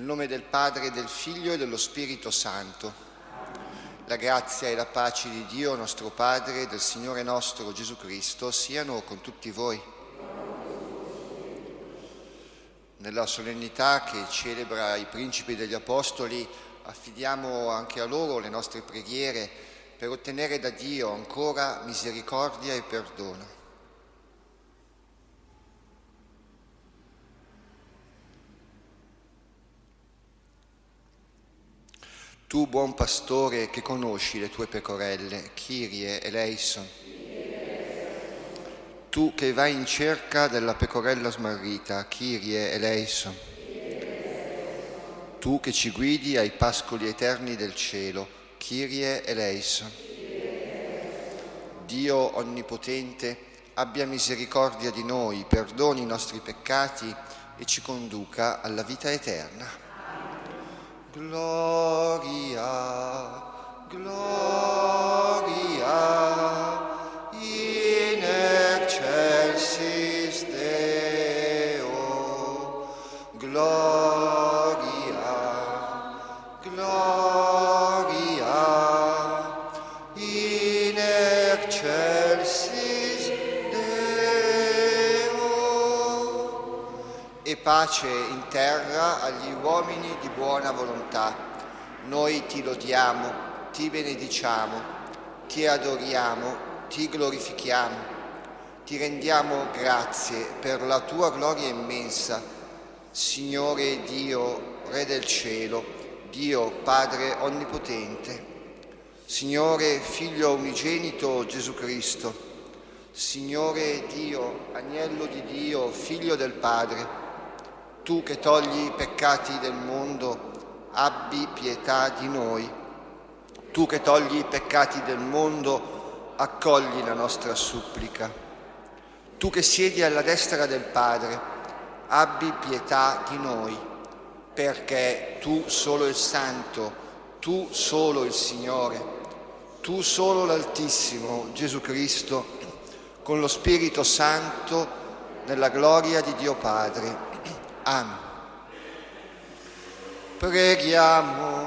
Nel nome del Padre, del Figlio e dello Spirito Santo. La grazia e la pace di Dio nostro Padre e del Signore nostro Gesù Cristo siano con tutti voi. Nella solennità che celebra i principi degli Apostoli, affidiamo anche a loro le nostre preghiere per ottenere da Dio ancora misericordia e perdono. Tu, buon pastore, che conosci le tue pecorelle, Kyrie eleison. Tu che vai in cerca della pecorella smarrita, Kyrie eleison. Tu che ci guidi ai pascoli eterni del cielo, Kyrie eleison. Dio onnipotente, abbia misericordia di noi, perdoni i nostri peccati e ci conduca alla vita eterna. Gloria, gloria, in excelsis Deo. Gloria, gloria, in excelsis Deo. E pace in terra agli uomini di buona volontà. Noi ti lodiamo, ti benediciamo, ti adoriamo, ti glorifichiamo, ti rendiamo grazie per la tua gloria immensa, Signore Dio, Re del cielo, Dio Padre onnipotente, Signore Figlio unigenito Gesù Cristo, Signore Dio, Agnello di Dio, Figlio del Padre, tu che togli i peccati del mondo, abbi pietà di noi. Tu che togli i peccati del mondo, accogli la nostra supplica. Tu che siedi alla destra del Padre, abbi pietà di noi, perché tu solo il Santo, tu solo il Signore, tu solo l'Altissimo, Gesù Cristo, con lo Spirito Santo, nella gloria di Dio Padre. Amen. Preghiamo.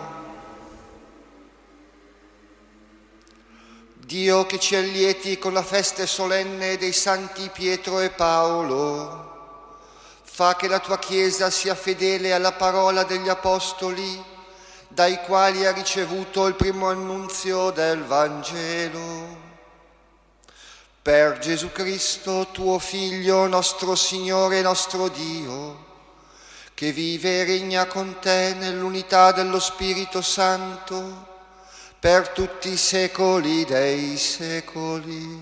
Dio che ci allieti con la festa solenne dei santi Pietro e Paolo, fa che la tua Chiesa sia fedele alla parola degli Apostoli, dai quali ha ricevuto il primo annunzio del Vangelo. Per Gesù Cristo, tuo Figlio, nostro Signore e nostro Dio, che vive e regna con te nell'unità dello Spirito Santo, per tutti i secoli dei secoli.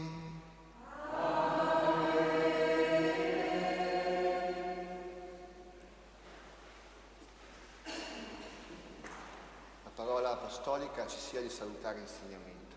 La parola apostolica ci sia di salutare insegnamento.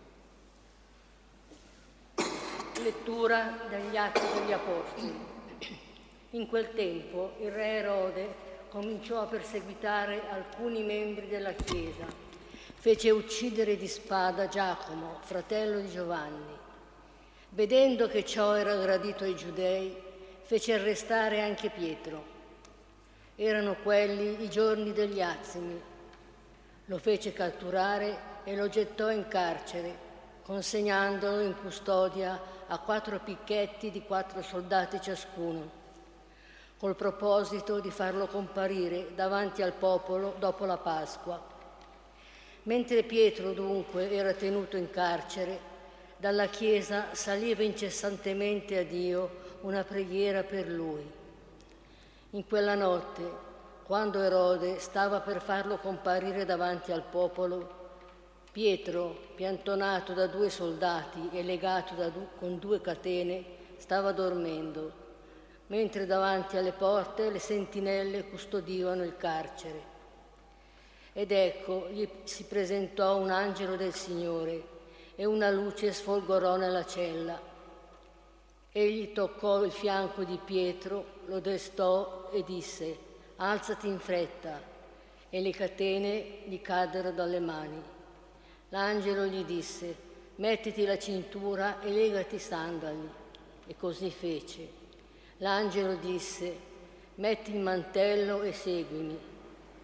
Lettura dagli Atti degli Apostoli. In quel tempo il re Erode cominciò a perseguitare alcuni membri della Chiesa. Fece uccidere di spada Giacomo, fratello di Giovanni. Vedendo che ciò era gradito ai giudei, fece arrestare anche Pietro. Erano quelli i giorni degli azimi. Lo fece catturare e lo gettò in carcere, consegnandolo in custodia a 4 picchetti di 4 soldati ciascuno, col proposito di farlo comparire davanti al popolo dopo la Pasqua. Mentre Pietro dunque era tenuto in carcere, dalla Chiesa saliva incessantemente a Dio una preghiera per lui. In quella notte, quando Erode stava per farlo comparire davanti al popolo, Pietro, piantonato da 2 soldati e legato con 2 catene, stava dormendo, mentre davanti alle porte le sentinelle custodivano il carcere. Ed ecco, gli si presentò un angelo del Signore e una luce sfolgorò nella cella. Egli toccò il fianco di Pietro, lo destò e disse: «Alzati in fretta», e le catene gli caddero dalle mani. L'angelo gli disse: «Mettiti la cintura e legati i sandali», e così fece. L'angelo disse: «Metti il mantello e seguimi».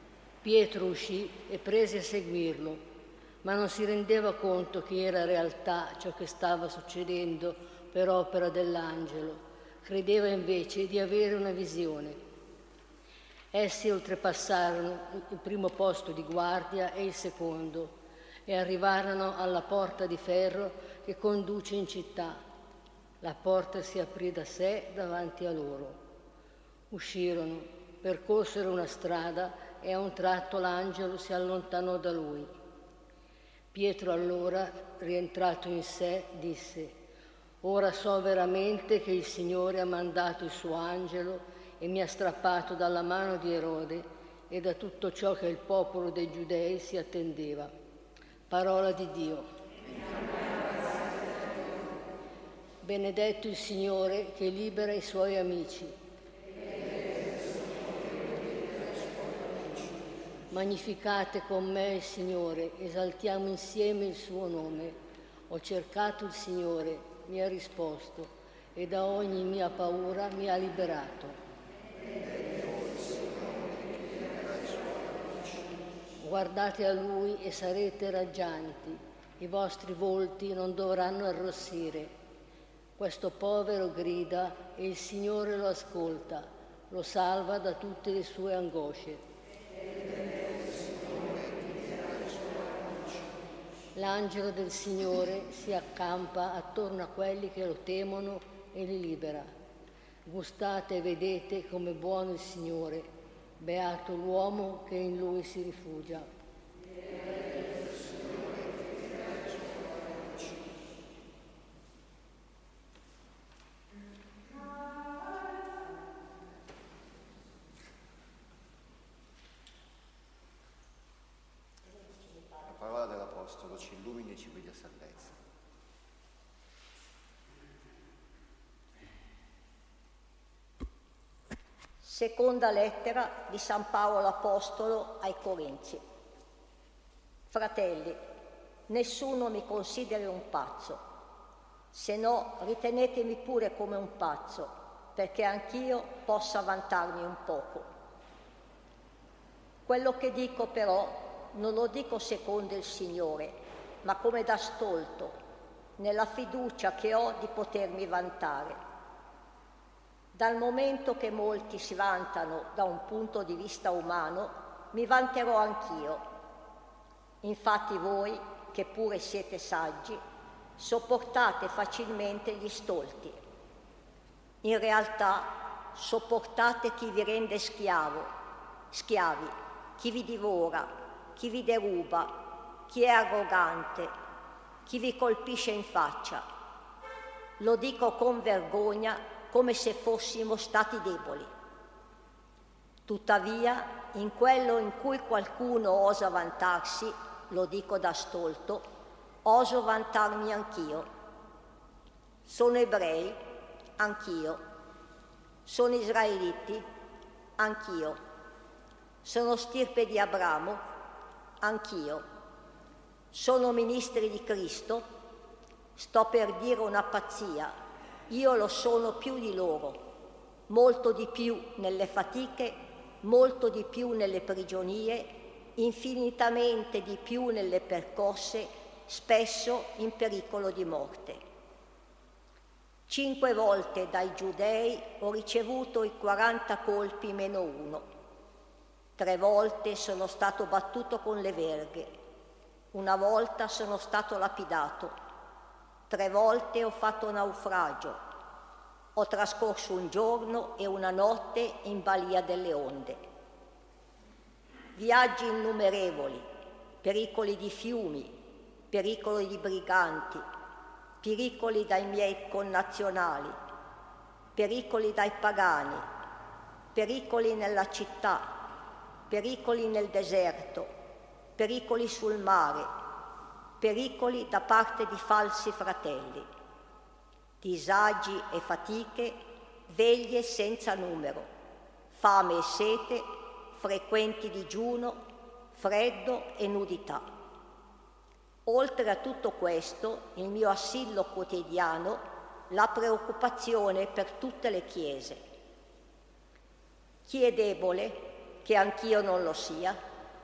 Pietro uscì e prese a seguirlo, ma non si rendeva conto che era realtà ciò che stava succedendo per opera dell'angelo. Credeva invece di avere una visione. Essi oltrepassarono il primo posto di guardia e il secondo e arrivarono alla porta di ferro che conduce in città. La porta si aprì da sé davanti a loro. Uscirono, percorsero una strada e a un tratto l'angelo si allontanò da lui. Pietro allora, rientrato in sé, disse: «Ora so veramente che il Signore ha mandato il suo angelo e mi ha strappato dalla mano di Erode e da tutto ciò che il popolo dei Giudei si attendeva». Parola di Dio. Benedetto il Signore che libera i suoi amici. Magnificate con me il Signore, esaltiamo insieme il suo nome. Ho cercato il Signore, mi ha risposto e da ogni mia paura mi ha liberato. Guardate a Lui e sarete raggianti, i vostri volti non dovranno arrossire. Questo povero grida e il Signore lo ascolta, lo salva da tutte le sue angosce. L'angelo del Signore si accampa attorno a quelli che lo temono e li libera. Gustate e vedete come buono il Signore, beato l'uomo che in Lui si rifugia. La parola dell'Apostolo ci illumini e ci guidi a salvezza. Seconda lettera di San Paolo Apostolo ai Corinzi. Fratelli, nessuno mi consideri un pazzo, se no ritenetemi pure come un pazzo, perché anch'io possa vantarmi un poco. Quello che dico però non lo dico secondo il Signore, ma come da stolto, nella fiducia che ho di potermi vantare. Dal momento che molti si vantano da un punto di vista umano, mi vanterò anch'io. Infatti voi, che pure siete saggi, sopportate facilmente gli stolti. In realtà sopportate chi vi rende schiavi, chi vi divora, chi vi deruba, chi è arrogante, chi vi colpisce in faccia. Lo dico con vergogna, come se fossimo stati deboli. Tuttavia, in quello in cui qualcuno osa vantarsi, lo dico da stolto, oso vantarmi anch'io. Sono ebrei? Anch'io. Sono israeliti? Anch'io. Sono stirpe di Abramo? Anch'io. Sono ministri di Cristo? Sto per dire una pazzia. Io lo sono più di loro, molto di più nelle fatiche, molto di più nelle prigionie, infinitamente di più nelle percosse, spesso in pericolo di morte. 5 volte dai giudei ho ricevuto i 40 colpi meno 1. 3 volte sono stato battuto con le verghe. 1 volta sono stato lapidato. 3 volte ho fatto naufragio. Ho trascorso un giorno e una notte in balia delle onde. Viaggi innumerevoli, pericoli di fiumi, pericoli di briganti, pericoli dai miei connazionali, pericoli dai pagani, pericoli nella città, pericoli nel deserto, pericoli sul mare, pericoli da parte di falsi fratelli, disagi e fatiche, veglie senza numero, fame e sete, frequenti digiuno, freddo e nudità. Oltre a tutto questo, il mio assillo quotidiano, la preoccupazione per tutte le chiese. Chi è debole, che anch'io non lo sia,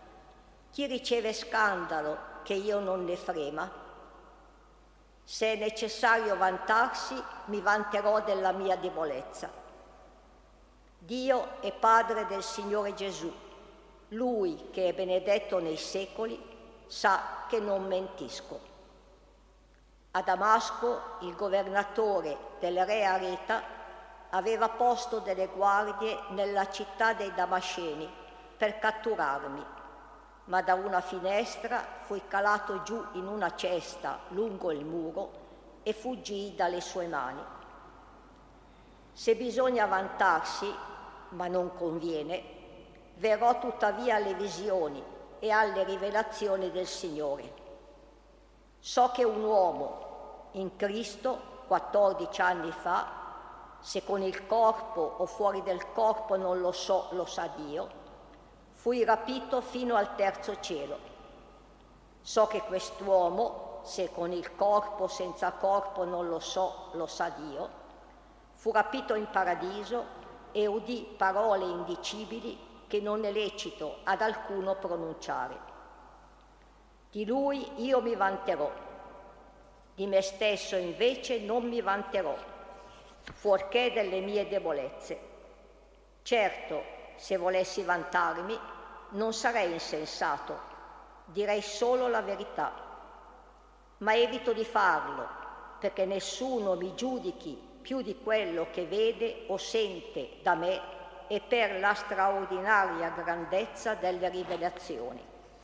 Chi riceve scandalo che io non ne frema? Se è necessario vantarsi, mi vanterò della mia debolezza. Dio è Padre del Signore Gesù. Lui, che è benedetto nei secoli, sa che non mentisco. A Damasco il governatore del re Areta aveva posto delle guardie nella città dei Damasceni per catturarmi, ma da una finestra fui calato giù in una cesta lungo il muro e fuggii dalle sue mani. Se bisogna vantarsi, ma non conviene, verrò tuttavia alle visioni e alle rivelazioni del Signore. So che un uomo in Cristo 14 anni fa, se con il corpo o fuori del corpo non lo so, lo sa Dio, fui rapito fino al terzo cielo. So che quest'uomo, se con il corpo o senza corpo non lo so, lo sa Dio, fu rapito in paradiso e udì parole indicibili che non è lecito ad alcuno pronunciare. Di lui io mi vanterò, di me stesso invece non mi vanterò, fuorché delle mie debolezze. Certo, se volessi vantarmi, non sarei insensato, direi solo la verità, ma evito di farlo, perché nessuno mi giudichi più di quello che vede o sente da me e per la straordinaria grandezza delle rivelazioni.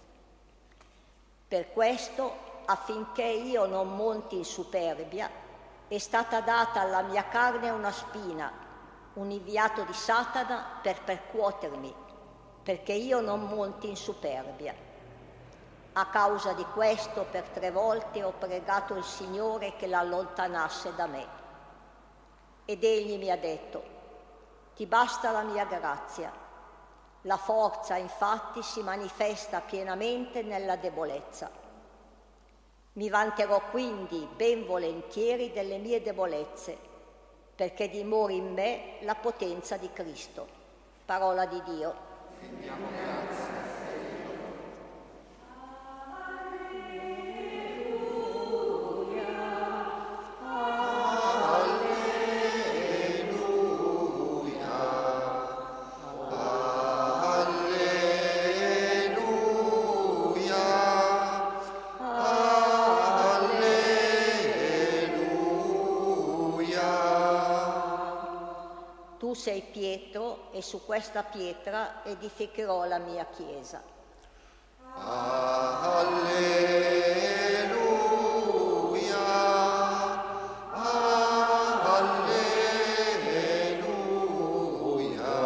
Per questo, affinché io non monti in superbia, è stata data alla mia carne una spina, un inviato di Satana per percuotermi, perché io non monti in superbia. A causa di questo, per 3 volte ho pregato il Signore che l'allontanasse da me. Ed egli mi ha detto: ti basta la mia grazia. La forza, infatti, si manifesta pienamente nella debolezza. Mi vanterò quindi ben volentieri delle mie debolezze, perché dimori in me la potenza di Cristo. Parola di Dio. Rendiamo grazie. Tu sei Pietro e su questa pietra edificherò la mia chiesa. Alleluia, alleluia,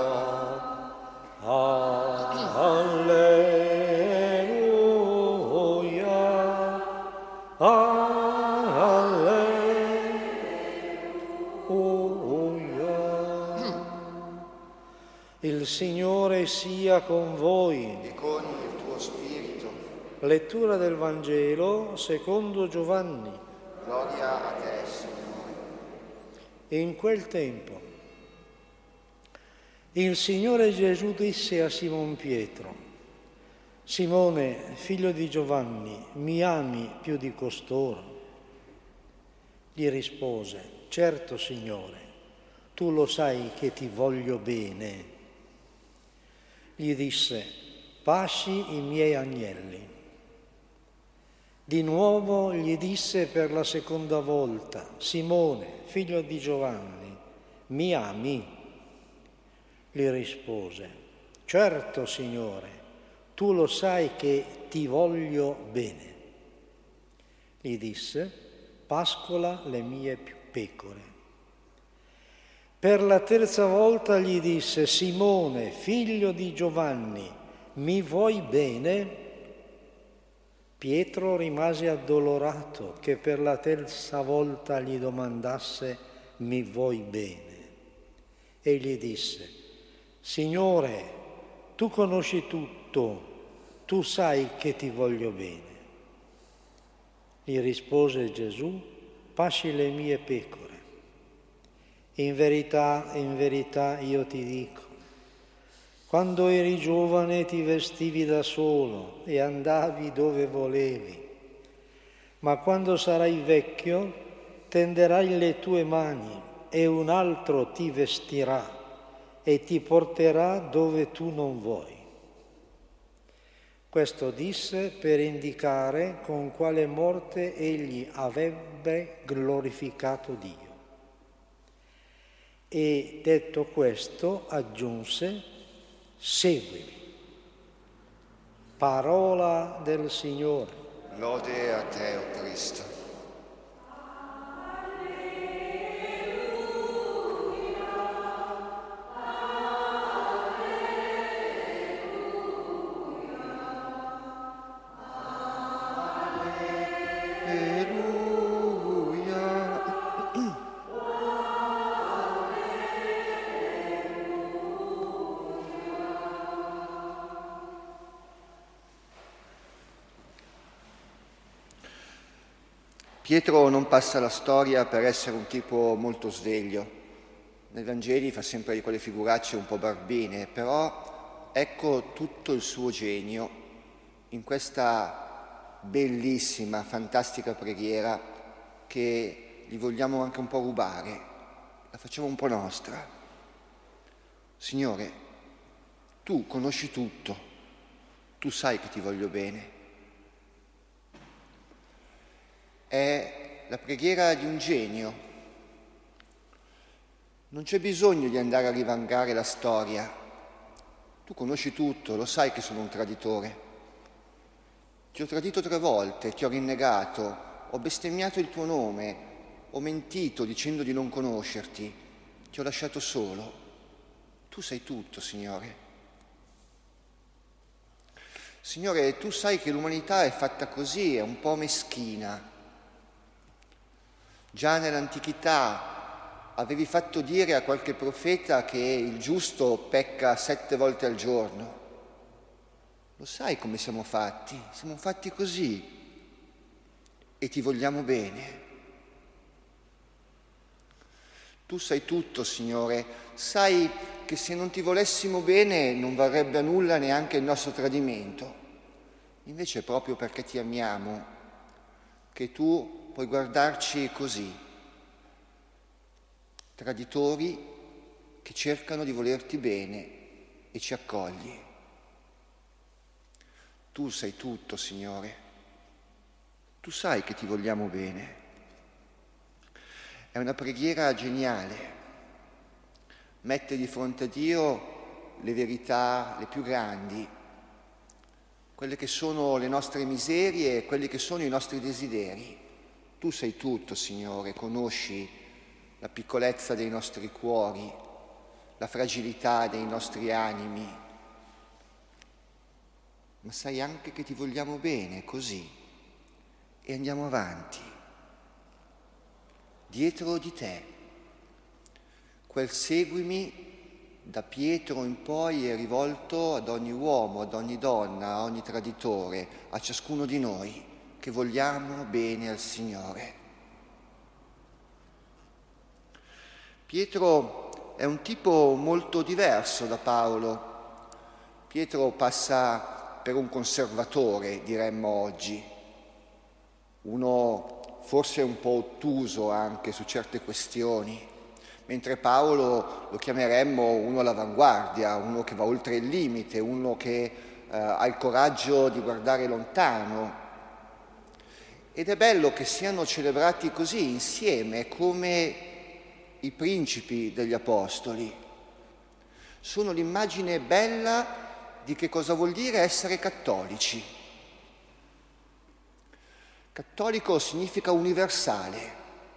Il Signore sia con voi. e con il tuo spirito. Lettura del Vangelo secondo Giovanni. Gloria a te, Signore. In quel tempo il Signore Gesù disse a Simon Pietro: Simone, figlio di Giovanni, mi ami più di costoro? Gli rispose: certo, Signore, tu lo sai che ti voglio bene. Gli disse: pasci i miei agnelli. Di nuovo gli disse per la seconda volta: Simone, figlio di Giovanni, mi ami? Gli rispose: certo, Signore, tu lo sai che ti voglio bene. Gli disse: pascola le mie pecore. Per la terza volta gli disse: Simone, figlio di Giovanni, mi vuoi bene? Pietro rimase addolorato che per la terza volta gli domandasse: mi vuoi bene? E gli disse: Signore, tu conosci tutto, tu sai che ti voglio bene. Gli rispose Gesù: pasci le mie pecore. In verità io ti dico Quando eri giovane ti vestivi da solo e andavi dove volevi, ma quando sarai vecchio tenderai le tue mani e un altro ti vestirà e ti porterà dove tu non vuoi. Questo disse per indicare con quale morte egli avrebbe glorificato Dio. E detto questo aggiunse: seguimi. Parola del Signore. Lode a te, o Cristo. Pietro non passa la storia per essere un tipo molto sveglio. Nei Vangeli fa sempre di quelle figuracce un po' barbine, però ecco tutto il suo genio in questa bellissima, fantastica preghiera che gli vogliamo anche un po' rubare, la facciamo un po' nostra. Signore, tu conosci tutto, tu sai che ti voglio bene. È la preghiera di un genio. Non c'è bisogno di andare a rivangare la storia. Tu conosci tutto, lo sai che sono un traditore. Ti ho tradito 3 volte, ti ho rinnegato, ho bestemmiato il tuo nome, ho mentito dicendo di non conoscerti, ti ho lasciato solo. Tu sai tutto, Signore. Signore, tu sai che l'umanità è fatta così, è un po' meschina. Già nell'antichità avevi fatto dire a qualche profeta che il giusto pecca 7 volte al giorno. Lo sai come siamo fatti così e ti vogliamo bene. Tu sai tutto, Signore, sai che se non ti volessimo bene non varrebbe a nulla neanche il nostro tradimento. Invece è proprio perché ti amiamo che tu puoi guardarci così, traditori che cercano di volerti bene e ci accogli. Tu sai tutto, Signore. Tu sai che ti vogliamo bene. È una preghiera geniale. Mette di fronte a Dio le verità le più grandi, quelle che sono le nostre miserie e quelli che sono i nostri desideri. Tu sai tutto, Signore, conosci la piccolezza dei nostri cuori, la fragilità dei nostri animi, ma sai anche che ti vogliamo bene così e andiamo avanti, dietro di te. Quel seguimi da Pietro in poi è rivolto ad ogni uomo, ad ogni donna, a ogni traditore, a ciascuno di noi che vogliamo bene al Signore. Pietro è un tipo molto diverso da Paolo. Pietro passa per un conservatore, diremmo oggi, uno forse un po' ottuso anche su certe questioni, mentre Paolo lo chiameremmo uno all'avanguardia, uno che va oltre il limite, uno che ha il coraggio di guardare lontano. Ed è bello che siano celebrati così insieme come i principi degli apostoli. Sono l'immagine bella di che cosa vuol dire essere cattolici. Cattolico significa universale.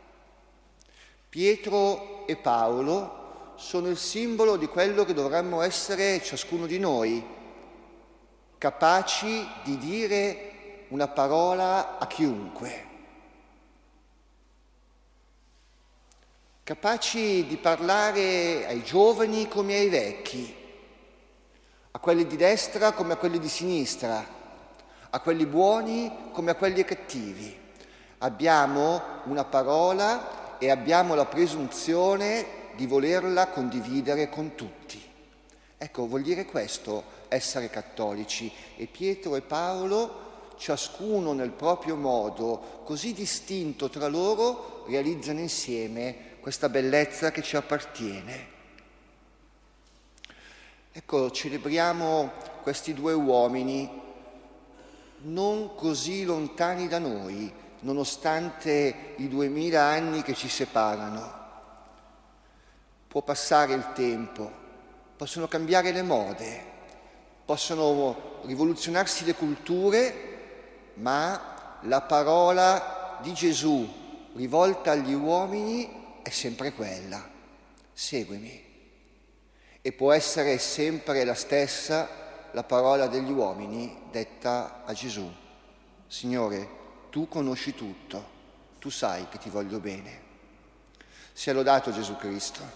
Pietro e Paolo sono il simbolo di quello che dovremmo essere ciascuno di noi, capaci di dire una parola a chiunque, capaci di parlare ai giovani come ai vecchi, a quelli di destra come a quelli di sinistra, a quelli buoni come a quelli cattivi. Abbiamo una parola e abbiamo la presunzione di volerla condividere con tutti. Ecco, vuol dire questo, essere cattolici. E Pietro e Paolo, ciascuno nel proprio modo, così distinto tra loro, realizzano insieme questa bellezza che ci appartiene. Ecco, celebriamo questi due uomini non così lontani da noi, nonostante i 2000 anni che ci separano. Può passare il tempo, possono cambiare le mode, possono rivoluzionarsi le culture, ma la parola di Gesù rivolta agli uomini è sempre quella: seguimi. E può essere sempre la stessa la parola degli uomini detta a Gesù: Signore, tu conosci tutto, tu sai che ti voglio bene. Sia lodato Gesù Cristo.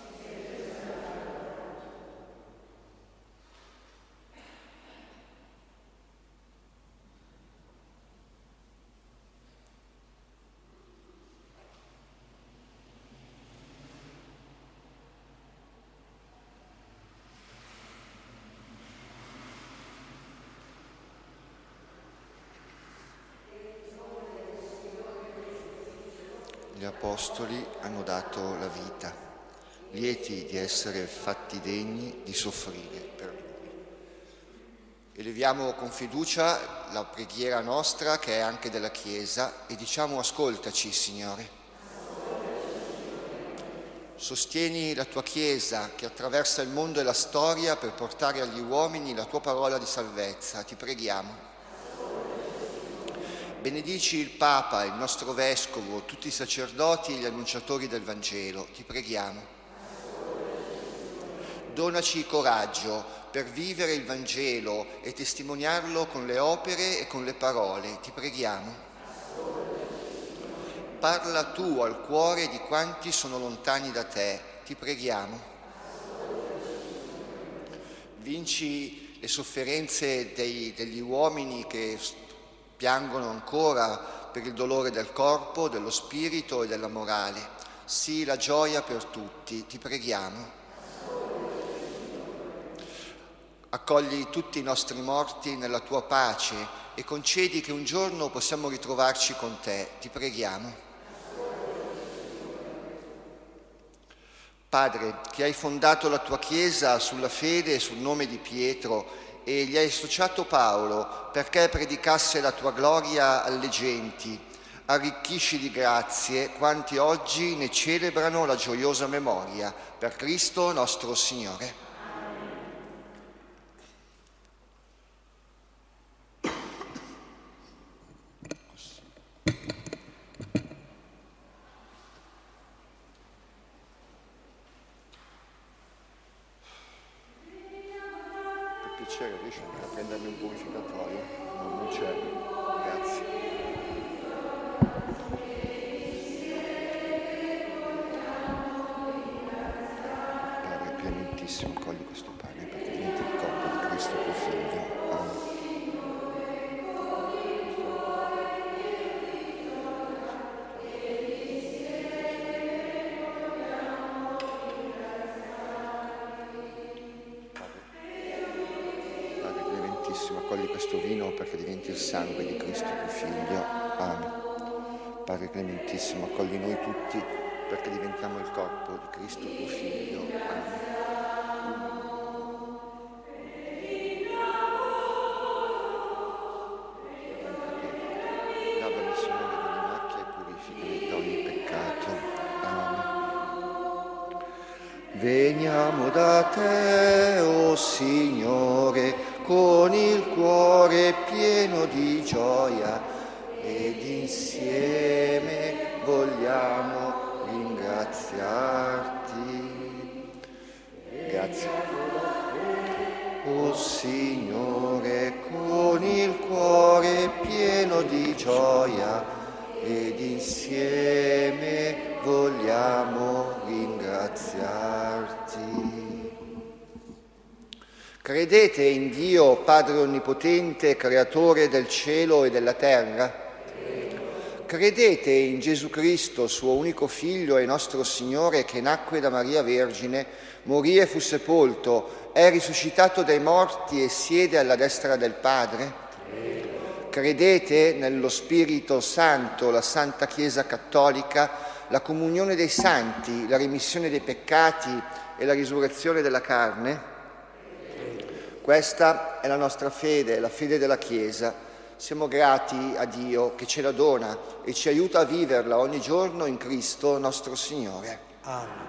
Gli apostoli hanno dato la vita, lieti di essere fatti degni di soffrire per Lui. Eleviamo con fiducia la preghiera nostra, che è anche della Chiesa, e diciamo: ascoltaci, Signore. Sostieni la tua Chiesa che attraversa il mondo e la storia per portare agli uomini la tua parola di salvezza. Ti preghiamo. Benedici il Papa, il nostro Vescovo, tutti i sacerdoti e gli annunciatori del Vangelo. Ti preghiamo. Donaci coraggio per vivere il Vangelo e testimoniarlo con le opere e con le parole. Ti preghiamo. Parla tu al cuore di quanti sono lontani da te. Ti preghiamo. Vinci le sofferenze degli uomini che piangono ancora per il dolore del corpo, dello spirito e della morale. Sii la gioia per tutti, ti preghiamo. Accogli tutti i nostri morti nella tua pace e concedi che un giorno possiamo ritrovarci con te, ti preghiamo. Padre, che hai fondato la tua Chiesa sulla fede e sul nome di Pietro, e gli hai associato Paolo perché predicasse la tua gloria alle genti, arricchisci di grazie quanti oggi ne celebrano la gioiosa memoria. Per Cristo nostro Signore. Riesci a prendermi un purificatorio? No, non c'è. Grazie. Padre clementissimo, accogli questo pane perché diventi il corpo di Cristo tuo Figlio. Amen. Accogli questo vino perché diventi il sangue di Cristo tuo Figlio. Amen. Padre clementissimo, accogli noi tutti perché diventiamo il corpo di Cristo tuo Figlio. Amen. Lavami, Signore, dalle macchie e purificami da ogni peccato. Amen. Veniamo da te, o Signore, con il cuore pieno di gioia ed insieme vogliamo ringraziarti. Grazie. O Signore, con il cuore pieno di gioia ed insieme vogliamo ringraziarti. Credete in Dio, Padre Onnipotente, Creatore del cielo e della terra? credete in Gesù Cristo, suo unico Figlio e nostro Signore, che nacque da Maria Vergine, morì e fu sepolto, è risuscitato dai morti e siede alla destra del Padre? Credete nello Spirito Santo, la Santa Chiesa Cattolica, la comunione dei santi, la remissione dei peccati e la risurrezione della carne? Questa è la nostra fede, la fede della Chiesa. Siamo grati a Dio che ce la dona e ci aiuta a viverla ogni giorno in Cristo nostro Signore. Amen.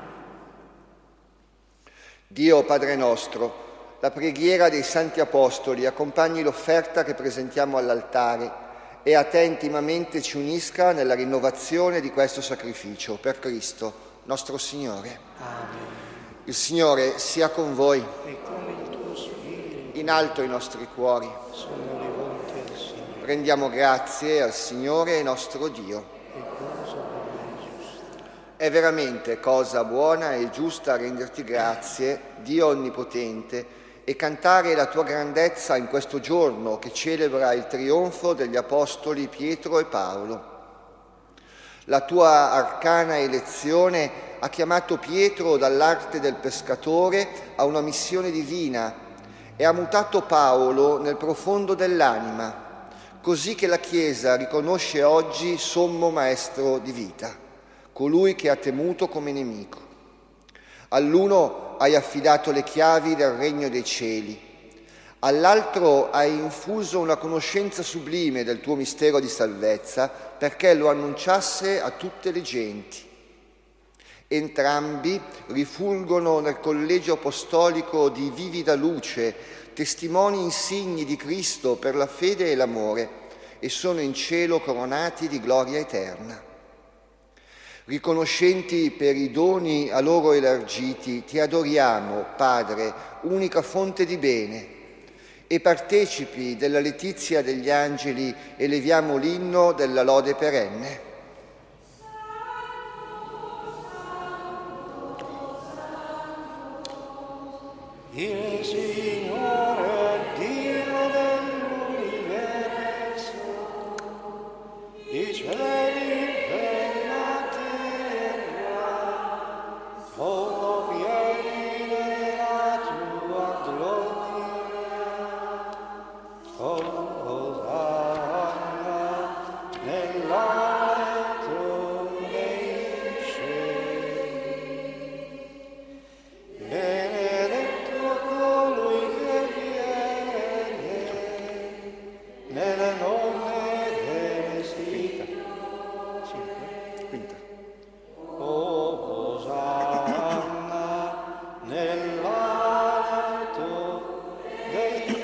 Dio Padre nostro, la preghiera dei Santi Apostoli accompagni l'offerta che presentiamo all'altare e a Te intimamente ci unisca nella rinnovazione di questo sacrificio per Cristo nostro Signore. Amen. Il Signore sia con voi. E con il tuo spirito In alto i nostri cuori. sono rivolti al Signore. Rendiamo grazie al Signore nostro Dio. E cosa buona e giusta. È veramente cosa buona e giusta renderti grazie, Dio Onnipotente, e cantare la tua grandezza in questo giorno che celebra il trionfo degli Apostoli Pietro e Paolo. La tua arcana elezione ha chiamato Pietro dall'arte del pescatore a una missione divina e ha mutato Paolo nel profondo dell'anima, così che la Chiesa riconosce oggi sommo maestro di vita, colui che ha temuto come nemico. All'uno hai affidato le chiavi del regno dei cieli, all'altro hai infuso una conoscenza sublime del tuo mistero di salvezza perché lo annunciasse a tutte le genti. Entrambi rifulgono nel collegio apostolico di vivida luce, testimoni insigni di Cristo per la fede e l'amore, e sono in cielo coronati di gloria eterna. Riconoscenti per i doni a loro elargiti, ti adoriamo, Padre, unica fonte di bene, e partecipi della letizia degli angeli eleviamo l'inno della lode perenne. Il Signore Dio dell'universo, i cieli e la terra sono pieni della tua gloria. Osanna nell'alto dei cieli. Benedetto colui che viene nel nome delle Quinta. Osanna nell'alto dei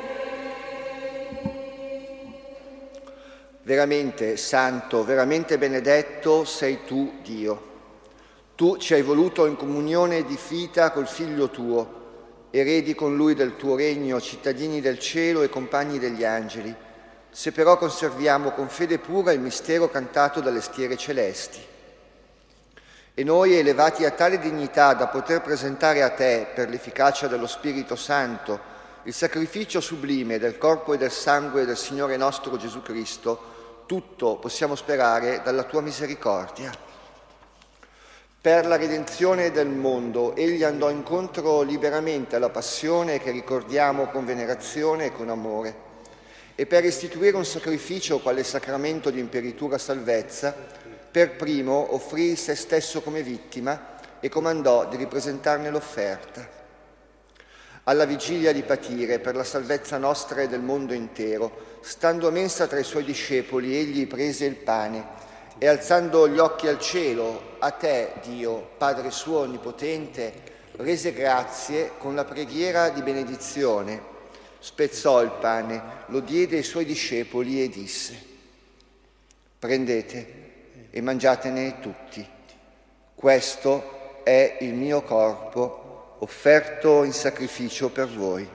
Veramente santo, veramente benedetto sei tu, Dio. Tu ci hai voluto in comunione di vita col Figlio tuo, eredi con Lui del tuo regno, cittadini del cielo e compagni degli angeli, se però conserviamo con fede pura il mistero cantato dalle schiere celesti. E noi, elevati a tale dignità da poter presentare a Te, per l'efficacia dello Spirito Santo, il sacrificio sublime del corpo e del sangue del Signore nostro Gesù Cristo, tutto possiamo sperare dalla Tua misericordia. Per la redenzione del mondo, Egli andò incontro liberamente alla passione che ricordiamo con venerazione e con amore, e per istituire un sacrificio quale sacramento di imperitura salvezza, per primo offrì se stesso come vittima e comandò di ripresentarne l'offerta. Alla vigilia di patire per la salvezza nostra e del mondo intero, stando a mensa tra i Suoi discepoli, Egli prese il pane e alzando gli occhi al cielo, a Te, Dio, Padre suo onnipotente, rese grazie con la preghiera di benedizione, spezzò il pane, lo diede ai Suoi discepoli e disse: prendete e mangiatene tutti. Questo è il mio corpo offerto in sacrificio per voi.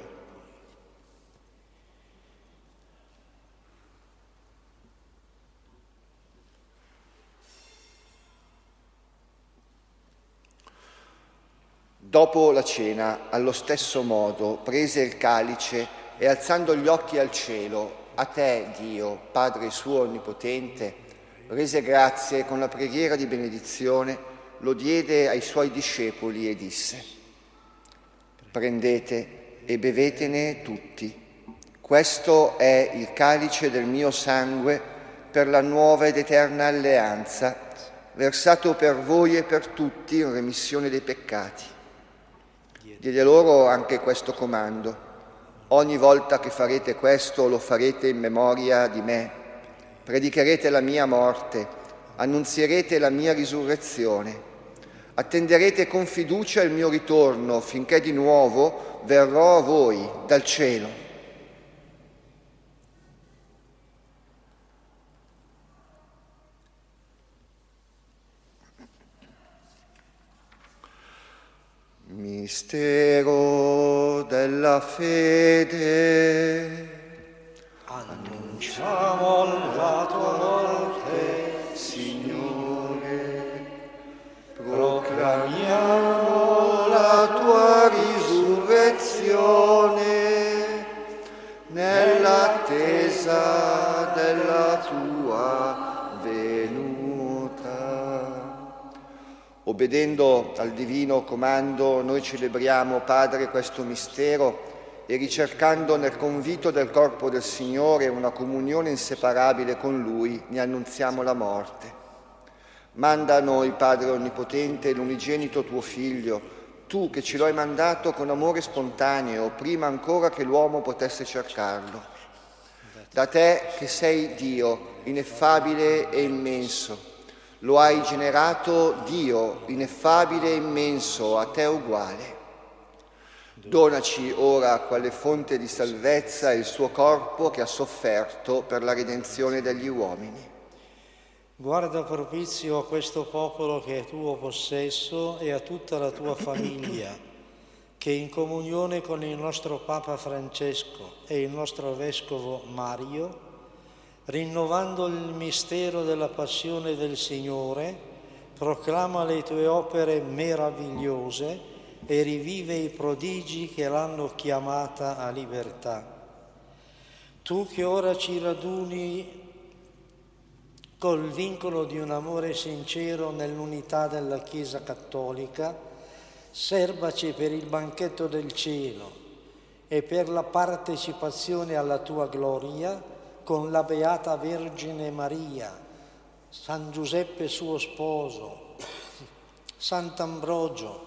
Dopo la cena, allo stesso modo, prese il calice e alzando gli occhi al cielo, a Te, Dio, Padre suo onnipotente, rese grazie con la preghiera di benedizione, lo diede ai suoi discepoli e disse: prendete e bevetene tutti. Questo è il calice del mio sangue per la nuova ed eterna alleanza, versato per voi e per tutti in remissione dei peccati. Diede loro anche questo comando: ogni volta che farete questo, lo farete in memoria di me. Predicherete la mia morte, annunzierete la mia risurrezione. Attenderete con fiducia il mio ritorno, finché di nuovo verrò a voi dal cielo. Mistero della fede. Annunciamo la tua morte, Signore, proclamiamo la tua risurrezione nell'attesa della tua venuta. Obbedendo al divino comando, noi celebriamo, Padre, questo mistero e ricercando nel convito del corpo del Signore una comunione inseparabile con Lui, ne annunziamo la morte. Manda a noi, Padre Onnipotente, l'unigenito tuo Figlio, tu che ce lo hai mandato con amore spontaneo, prima ancora che l'uomo potesse cercarlo. Da te che sei Dio, ineffabile e immenso, lo hai generato Dio, ineffabile e immenso, a te uguale. Donaci ora, quale fonte di salvezza, il suo corpo che ha sofferto per la redenzione degli uomini. Guarda propizio a questo popolo che è tuo possesso e a tutta la tua famiglia, che in comunione con il nostro Papa Francesco e il nostro Vescovo Mario, rinnovando il mistero della passione del Signore, proclama le tue opere meravigliose e rivive i prodigi che l'hanno chiamata a libertà. Tu che ora ci raduni col vincolo di un amore sincero nell'unità della Chiesa Cattolica, serbaci per il banchetto del cielo e per la partecipazione alla tua gloria con la Beata Vergine Maria, San Giuseppe suo sposo, Sant'Ambrogio,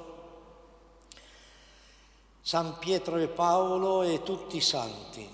San Pietro e Paolo e tutti i santi.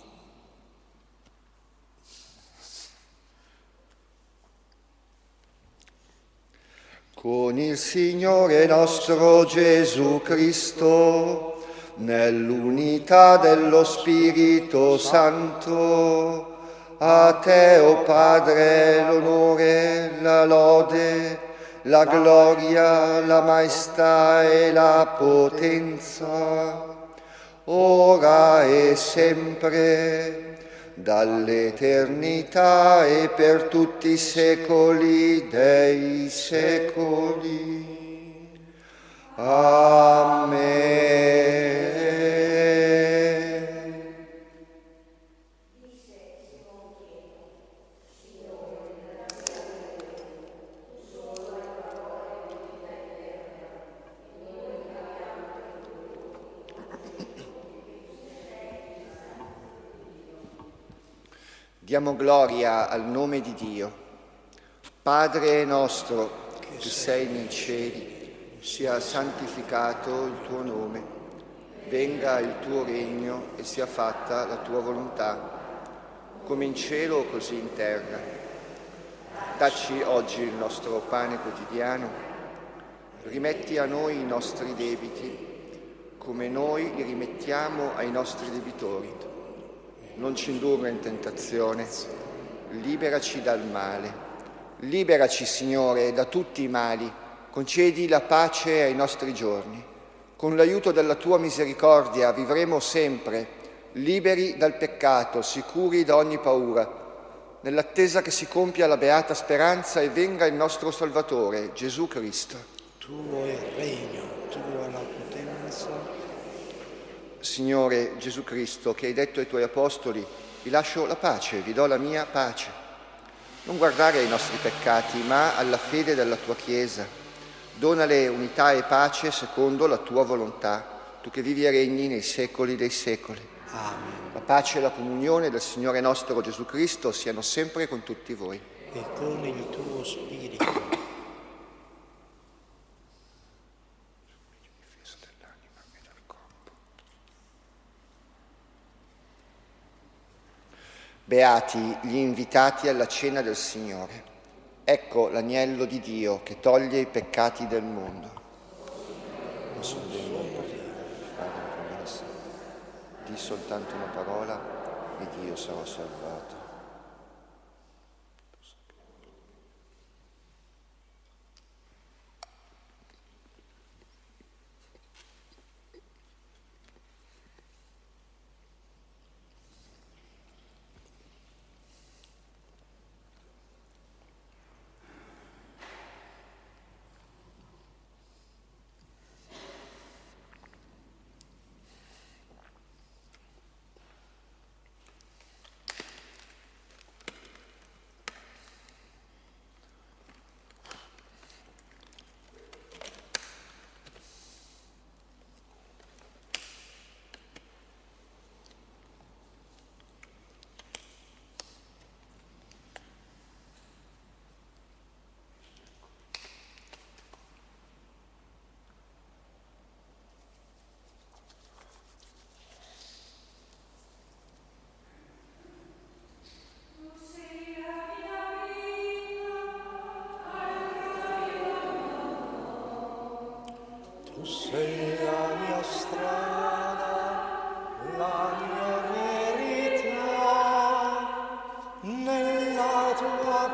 Con il Signore nostro Gesù Cristo, nell'unità dello Spirito Santo, a te, o Padre, l'onore, la lode, la gloria, la maestà e la potenza, ora e sempre, dall'eternità e per tutti i secoli dei secoli. Amen. Diamo gloria al nome di Dio. Padre nostro che sei nei cieli, sia santificato il tuo nome. Venga il tuo regno e sia fatta la tua volontà, come in cielo così in terra. Dacci oggi il nostro pane quotidiano. Rimetti a noi i nostri debiti, come noi li rimettiamo ai nostri debitori. Non ci indurre in tentazione, liberaci dal male. Liberaci, Signore, da tutti i mali, concedi la pace ai nostri giorni. Con l'aiuto della tua misericordia vivremo sempre, liberi dal peccato, sicuri da ogni paura, nell'attesa che si compia la beata speranza e venga il nostro Salvatore, Gesù Cristo. Tuo è il regno, tua è la potenza. Signore Gesù Cristo, che hai detto ai tuoi apostoli: vi lascio la pace, vi do la mia pace. Non guardare ai nostri peccati, ma alla fede della tua Chiesa. Donale unità e pace secondo la tua volontà, tu che vivi e regni nei secoli dei secoli. Amen. La pace e la comunione del Signore nostro Gesù Cristo siano sempre con tutti voi. E con il tuo spirito. Beati gli invitati alla cena del Signore. Ecco l'agnello di Dio che toglie i peccati del mondo. Non sono degno di fare di soltanto una parola ed io sarò salvato. Tu sei la mia strada, la mia verità, nella tua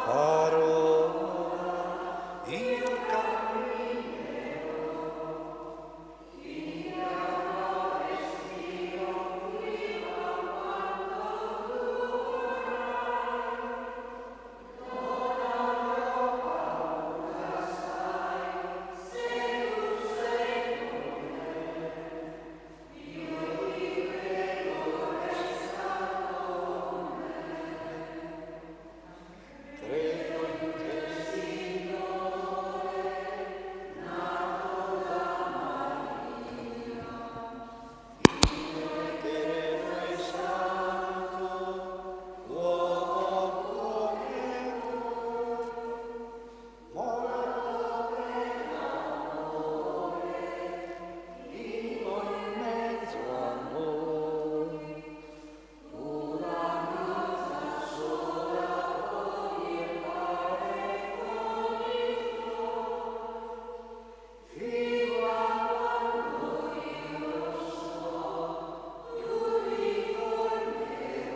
parola io camminerò. Io respiro fino a quando tu vorrai, non avrò paura, sai, se tu sei con me. Io ti prego, resta con me. Credo in te, Signore, nato da Maria, eterno e santo, uomo come noi, morto per l'amore, vivo in mezzo a noi. Una vita sola poi e pare con il fino a quando io so, tu ritornerai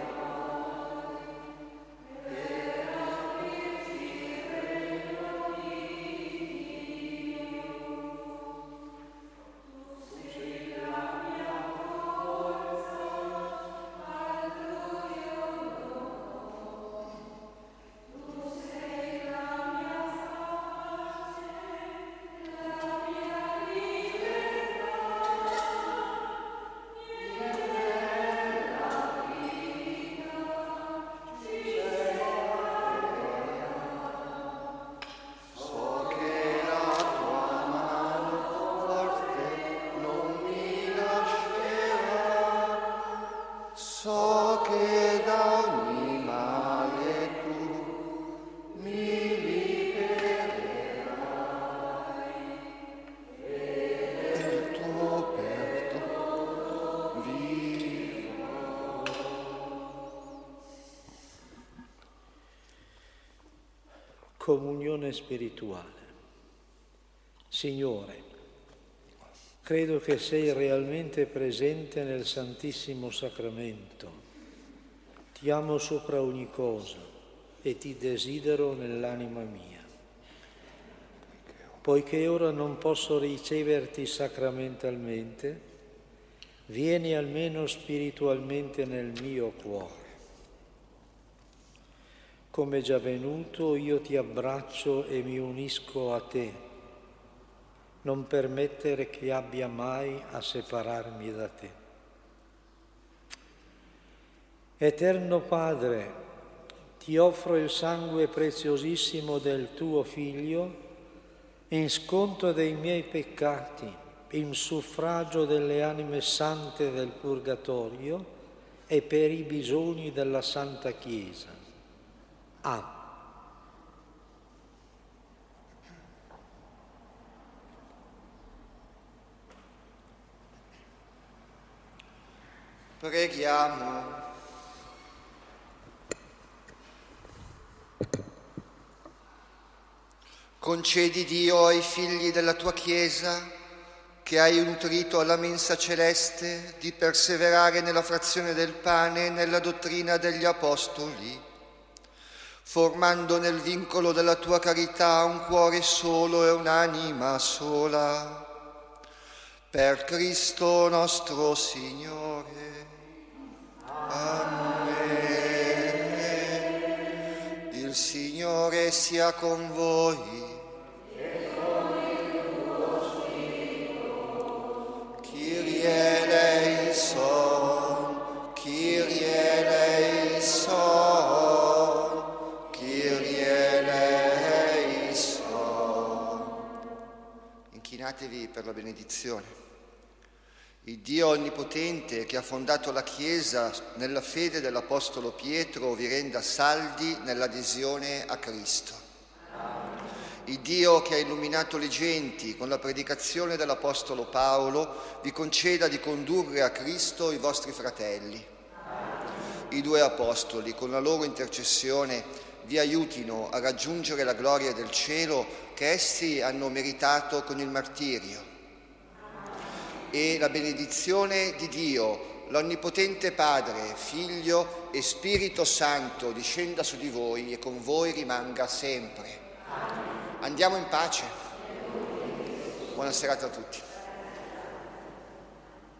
per aprirti il regno di Dio. Tu sei la mia forza, al buio no. Tu sei la mia pace, la mia libertà, il della vita ci So che la tua mano forte non mi lascerà, so che da ogni male tu mi libererai e il tuo perdono vivo. Comunione spirituale. Signore, credo che sei realmente presente nel Santissimo Sacramento. Ti amo sopra ogni cosa e ti desidero nell'anima mia. Poiché ora non posso riceverti sacramentalmente, vieni almeno spiritualmente nel mio cuore. Come già venuto, io ti abbraccio e mi unisco a te. Non permettere che abbia mai a separarmi da te. Eterno Padre, ti ti offro il sangue preziosissimo del tuo Figlio in sconto dei miei peccati, in suffragio delle anime sante del purgatorio e per i bisogni della Santa Chiesa. Amen. Preghiamo. Concedi, Dio, ai figli della tua Chiesa, che hai nutrito alla mensa celeste, di perseverare nella frazione del pane e nella dottrina degli Apostoli, formando nel vincolo della tua carità un cuore solo e un'anima sola. Per Cristo nostro Signore. Amen. Il Signore sia con voi. Kyrie eleison, Kyrie eleison, Kyrie eleison. Inchinatevi per la benedizione. Il Dio Onnipotente, che ha fondato la Chiesa nella fede dell'Apostolo Pietro, vi renda saldi nell'adesione a Cristo. Il Dio che ha illuminato le genti con la predicazione dell'Apostolo Paolo, vi conceda di condurre a Cristo i vostri fratelli. I due Apostoli, con la loro intercessione, vi aiutino a raggiungere la gloria del cielo che essi hanno meritato con il martirio. E la benedizione di Dio, l'Onnipotente Padre, Figlio e Spirito Santo, discenda su di voi e con voi rimanga sempre. Andiamo in pace. Buona serata a tutti.